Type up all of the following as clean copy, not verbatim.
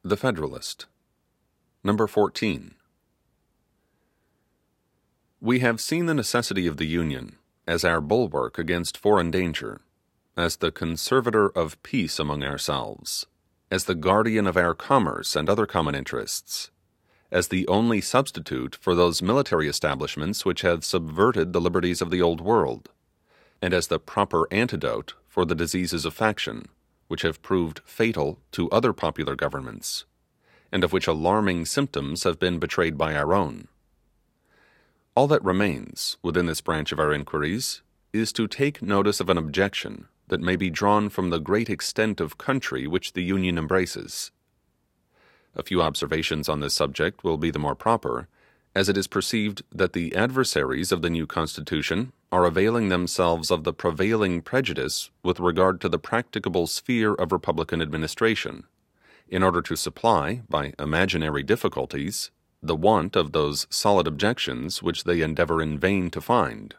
The Federalist. Number 14. We have seen the necessity of the Union as our bulwark against foreign danger, as the conservator of peace among ourselves, as the guardian of our commerce and other common interests, as the only substitute for those military establishments which have subverted the liberties of the old world, and as the proper antidote for the diseases of faction, which have proved fatal to other popular governments, and of which alarming symptoms have been betrayed by our own. All that remains within this branch of our inquiries is to take notice of an objection that may be drawn from the great extent of country which the Union embraces. A few observations on this subject will be the more proper, as it is perceived that the adversaries of the new Constitution are availing themselves of the prevailing prejudice with regard to the practicable sphere of Republican administration, in order to supply, by imaginary difficulties, the want of those solid objections which they endeavor in vain to find.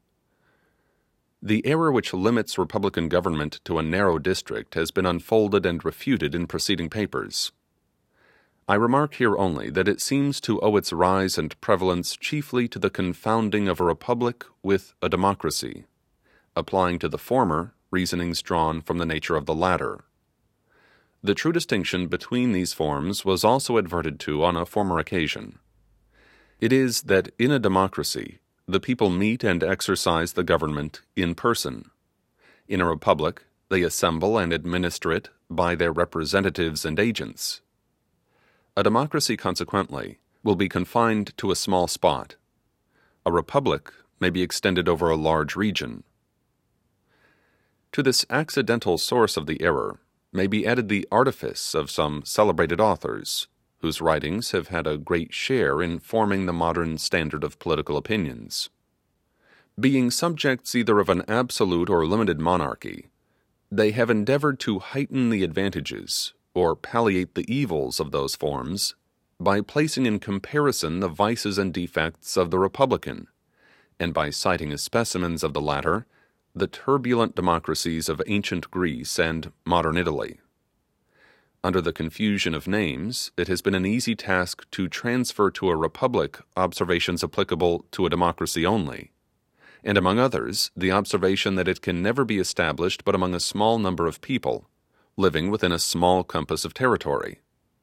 The error which limits Republican government to a narrow district has been unfolded and refuted in preceding papers. I remark here only that it seems to owe its rise and prevalence chiefly to the confounding of a republic with a democracy, applying to the former reasonings drawn from the nature of the latter. The true distinction between these forms was also adverted to on a former occasion. It is that in a democracy, the people meet and exercise the government in person. In a republic, they assemble and administer it by their representatives and agents. A democracy, consequently, will be confined to a small spot. A republic may be extended over a large region. To this accidental source of the error may be added the artifice of some celebrated authors, whose writings have had a great share in forming the modern standard of political opinions. Being subjects either of an absolute or limited monarchy, they have endeavored to heighten the advantages or palliate the evils of those forms by placing in comparison the vices and defects of the republican, and by citing as specimens of the latter the turbulent democracies of ancient Greece and modern Italy. Under the confusion of names, it has been an easy task to transfer to a republic observations applicable to a democracy only, and among others, the observation that it can never be established but among a small number of people, living within a small compass of territory.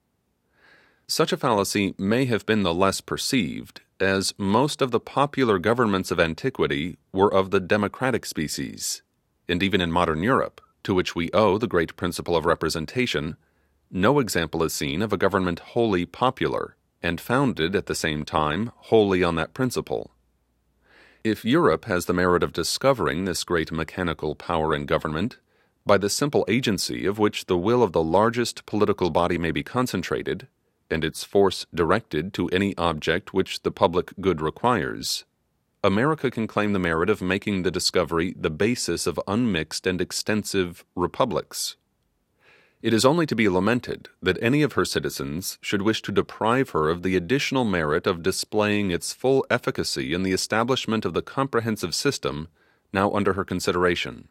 Such a fallacy may have been the less perceived, as most of the popular governments of antiquity were of the democratic species, and even in modern Europe, to which we owe the great principle of representation, no example is seen of a government wholly popular, and founded at the same time wholly on that principle. If Europe has the merit of discovering this great mechanical power in government, by the simple agency of which the will of the largest political body may be concentrated, and its force directed to any object which the public good requires, America can claim the merit of making the discovery the basis of unmixed and extensive republics. It is only to be lamented that any of her citizens should wish to deprive her of the additional merit of displaying its full efficacy in the establishment of the comprehensive system now under her consideration.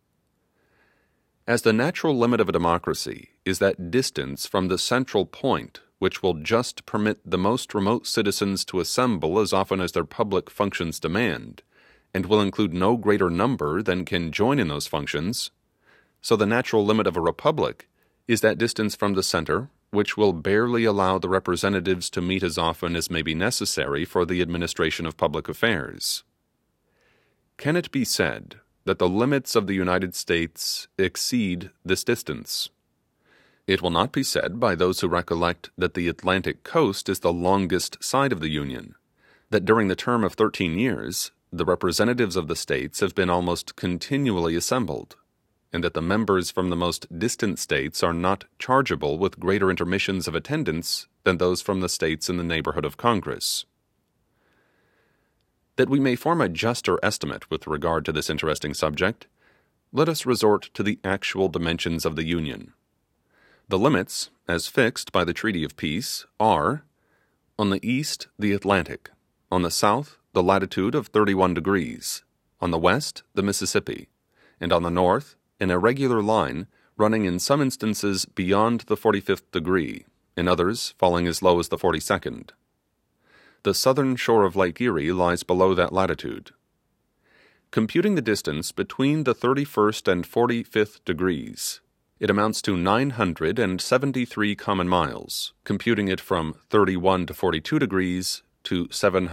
As the natural limit of a democracy is that distance from the central point which will just permit the most remote citizens to assemble as often as their public functions demand, and will include no greater number than can join in those functions, so the natural limit of a republic is that distance from the center which will barely allow the representatives to meet as often as may be necessary for the administration of public affairs. Can it be said that the limits of the United States exceed this distance? It will not be said by those who recollect that the Atlantic coast is the longest side of the Union, that during the term of 13 years, the representatives of the states have been almost continually assembled, and that the members from the most distant states are not chargeable with greater intermissions of attendance than those from the states in the neighborhood of Congress. That we may form a juster estimate with regard to this interesting subject, let us resort to the actual dimensions of the Union. The limits, as fixed by the Treaty of Peace, are: on the east, the Atlantic; on the south, the latitude of 31 degrees; on the west, the Mississippi; and on the north, an irregular line running in some instances beyond the 45th degree, in others falling as low as the 42nd. The southern shore of Lake Erie lies below that latitude. Computing the distance between the 31st and 45th degrees, it amounts to 973 common miles, computing it from 31 to 42 degrees to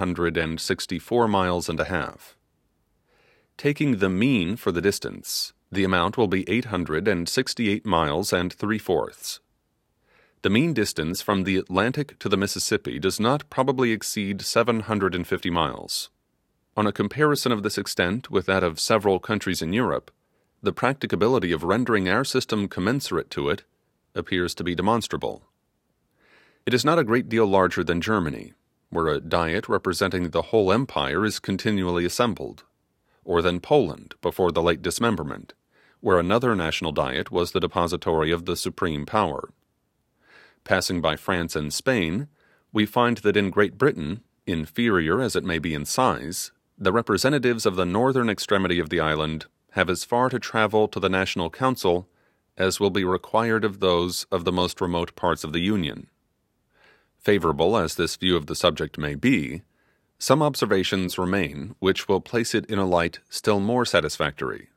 764 miles and a half. Taking the mean for the distance, the amount will be 868 miles and 3/4. The mean distance from the Atlantic to the Mississippi does not probably exceed 750 miles. On a comparison of this extent with that of several countries in Europe, the practicability of rendering our system commensurate to it appears to be demonstrable. It is not a great deal larger than Germany, where a diet representing the whole empire is continually assembled, or than Poland before the late dismemberment, where another national diet was the depository of the supreme power. Passing by France and Spain, we find that in Great Britain, inferior as it may be in size, the representatives of the northern extremity of the island have as far to travel to the National Council as will be required of those of the most remote parts of the Union. Favorable as this view of the subject may be, some observations remain which will place it in a light still more satisfactory.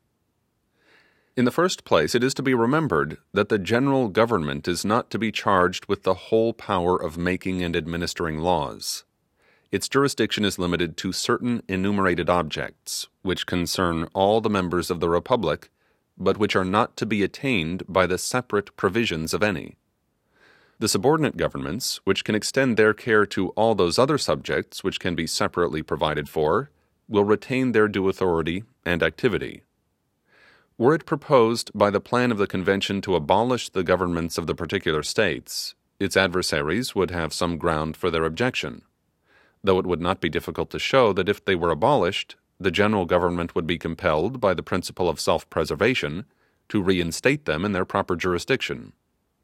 In the first place, it is to be remembered that the general government is not to be charged with the whole power of making and administering laws. Its jurisdiction is limited to certain enumerated objects, which concern all the members of the Republic, but which are not to be attained by the separate provisions of any. The subordinate governments, which can extend their care to all those other subjects which can be separately provided for, will retain their due authority and activity. Were it proposed by the plan of the Convention to abolish the governments of the particular states, its adversaries would have some ground for their objection, though it would not be difficult to show that if they were abolished, the general government would be compelled by the principle of self-preservation to reinstate them in their proper jurisdiction.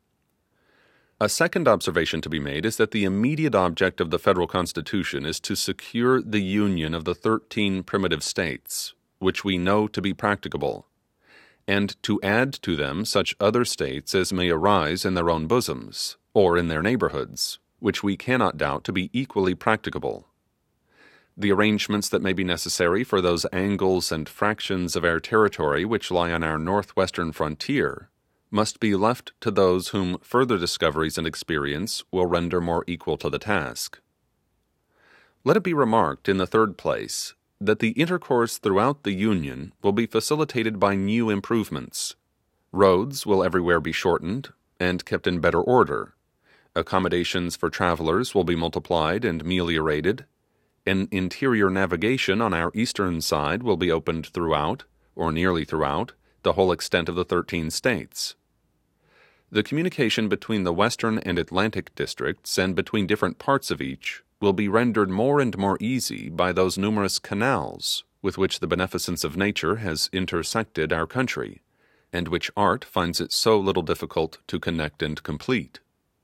A second observation to be made is that the immediate object of the federal Constitution is to secure the union of the 13 primitive states, which we know to be practicable, and to add to them such other states as may arise in their own bosoms, or in their neighborhoods, which we cannot doubt to be equally practicable. The arrangements that may be necessary for those angles and fractions of our territory which lie on our northwestern frontier must be left to those whom further discoveries and experience will render more equal to the task. Let it be remarked, in the third place, that the intercourse throughout the Union will be facilitated by new improvements. Roads will everywhere be shortened and kept in better order. Accommodations for travelers will be multiplied and ameliorated. An interior navigation on our eastern side will be opened throughout, or nearly throughout, the whole extent of the 13 states. The communication between the western and Atlantic districts and between different parts of each will be rendered more and more easy by those numerous canals with which the beneficence of nature has intersected our country, and which art finds it so little difficult to connect and complete.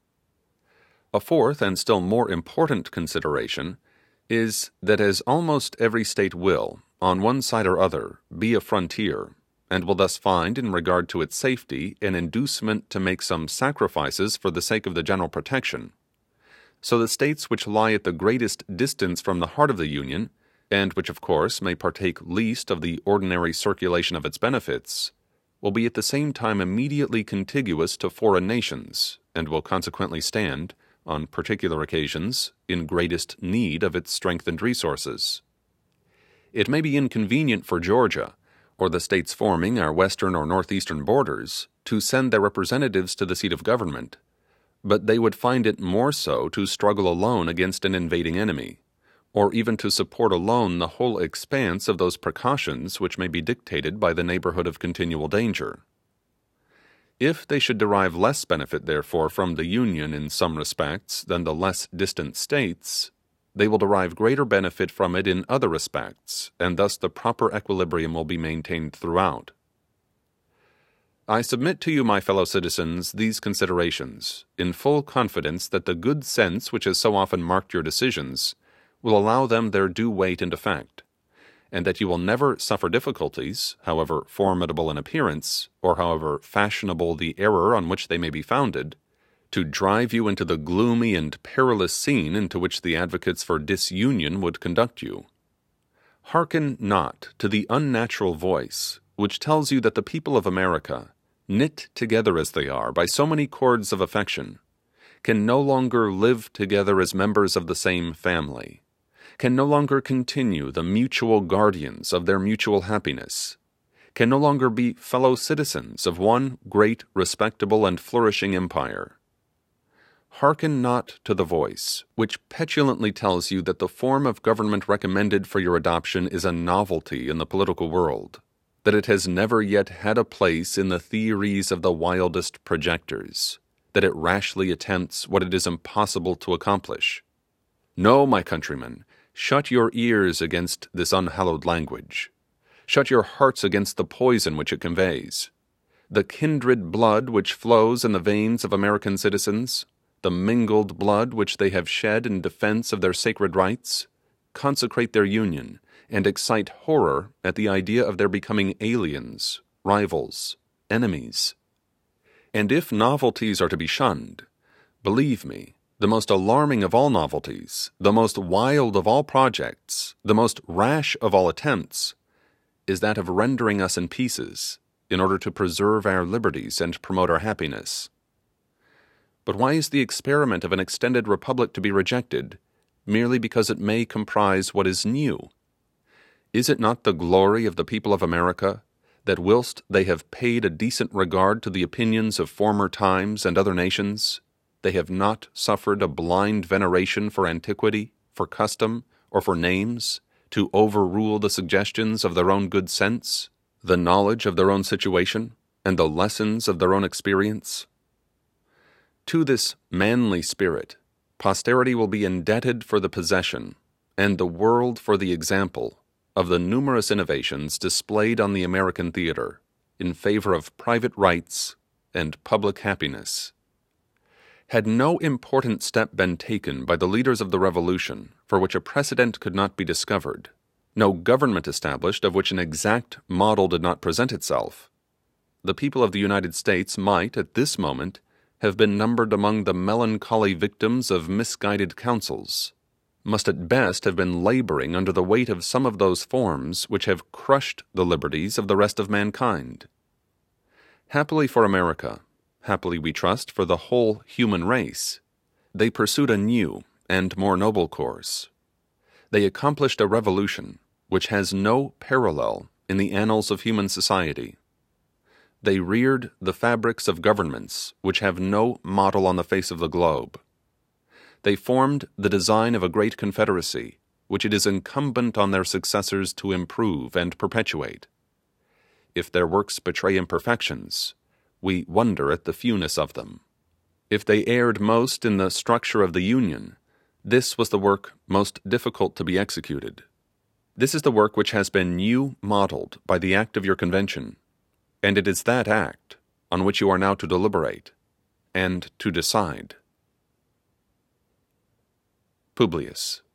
A fourth and still more important consideration is that as almost every state will, on one side or other, be a frontier, and will thus find in regard to its safety an inducement to make some sacrifices for the sake of the general protection, so the states which lie at the greatest distance from the heart of the Union, and which of course may partake least of the ordinary circulation of its benefits, will be at the same time immediately contiguous to foreign nations, and will consequently stand, on particular occasions, in greatest need of its strengthened resources. It may be inconvenient for Georgia, or the states forming our western or northeastern borders, to send their representatives to the seat of government, but they would find it more so to struggle alone against an invading enemy, or even to support alone the whole expanse of those precautions which may be dictated by the neighborhood of continual danger. If they should derive less benefit, therefore, from the Union in some respects than the less distant states, they will derive greater benefit from it in other respects, and thus the proper equilibrium will be maintained throughout. I submit to you, my fellow citizens, these considerations, in full confidence that the good sense which has so often marked your decisions will allow them their due weight and effect, and that you will never suffer difficulties, however formidable in appearance, or however fashionable the error on which they may be founded, to drive you into the gloomy and perilous scene into which the advocates for disunion would conduct you. Hearken not to the unnatural voice which tells you that the people of America, knit together as they are by so many cords of affection, can no longer live together as members of the same family, can no longer continue the mutual guardians of their mutual happiness, can no longer be fellow citizens of one great, respectable, and flourishing empire. Hearken not to the voice which petulantly tells you that the form of government recommended for your adoption is a novelty in the political world, that it has never yet had a place in the theories of the wildest projectors, that it rashly attempts what it is impossible to accomplish. No, my countrymen, shut your ears against this unhallowed language. Shut your hearts against the poison which it conveys. The kindred blood which flows in the veins of American citizens, the mingled blood which they have shed in defense of their sacred rights, consecrate their union and excite horror at the idea of their becoming aliens, rivals, enemies. And if novelties are to be shunned, believe me, the most alarming of all novelties, the most wild of all projects, the most rash of all attempts, is that of rendering us in pieces in order to preserve our liberties and promote our happiness. But why is the experiment of an extended republic to be rejected merely because it may comprise what is new? Is it not the glory of the people of America that whilst they have paid a decent regard to the opinions of former times and other nations, they have not suffered a blind veneration for antiquity, for custom, or for names, to overrule the suggestions of their own good sense, the knowledge of their own situation, and the lessons of their own experience? To this manly spirit, posterity will be indebted for the possession, and the world for the example, of the numerous innovations displayed on the American theater in favor of private rights and public happiness. Had no important step been taken by the leaders of the Revolution for which a precedent could not be discovered, no government established of which an exact model did not present itself, the people of the United States might, at this moment, have been numbered among the melancholy victims of misguided counsels, must at best have been laboring under the weight of some of those forms which have crushed the liberties of the rest of mankind. Happily for America, happily we trust for the whole human race, they pursued a new and more noble course. They accomplished a revolution which has no parallel in the annals of human society. They reared the fabrics of governments which have no model on the face of the globe. They formed the design of a great confederacy, which it is incumbent on their successors to improve and perpetuate. If their works betray imperfections, we wonder at the fewness of them. If they erred most in the structure of the Union, this was the work most difficult to be executed. This is the work which has been new modeled by the act of your convention, and it is that act on which you are now to deliberate and to decide. Publius.